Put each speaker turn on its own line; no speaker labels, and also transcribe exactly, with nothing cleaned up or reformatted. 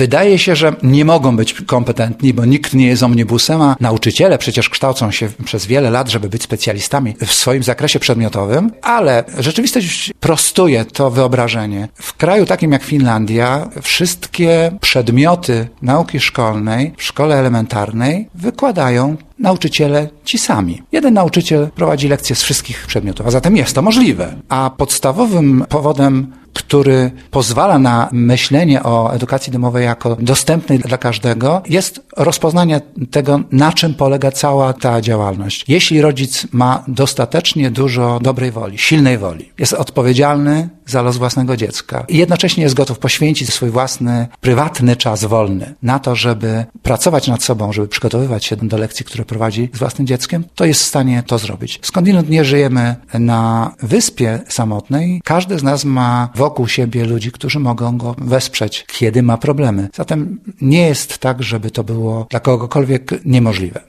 Wydaje się, że nie mogą być kompetentni, bo nikt nie jest omnibusem, a nauczyciele przecież kształcą się przez wiele lat, żeby być specjalistami w swoim zakresie przedmiotowym, ale rzeczywistość prostuje to wyobrażenie. W kraju takim jak Finlandia wszystkie przedmioty nauki szkolnej w szkole elementarnej wykładają nauczyciele ci sami. Jeden nauczyciel prowadzi lekcje z wszystkich przedmiotów, a zatem jest to możliwe. A podstawowym powodem, który pozwala na myślenie o edukacji domowej jako dostępnej dla każdego, jest rozpoznanie tego, na czym polega cała ta działalność. Jeśli rodzic ma dostatecznie dużo dobrej woli, silnej woli, jest odpowiedzialny za los własnego dziecka i jednocześnie jest gotów poświęcić swój własny, prywatny czas wolny na to, żeby pracować nad sobą, żeby przygotowywać się do lekcji, które prowadzi z własnym dzieckiem, to jest w stanie to zrobić. Skądinąd nie żyjemy na wyspie samotnej, każdy z nas ma wokół siebie ludzi, którzy mogą go wesprzeć, kiedy ma problemy. Zatem nie jest tak, żeby to było dla kogokolwiek niemożliwe.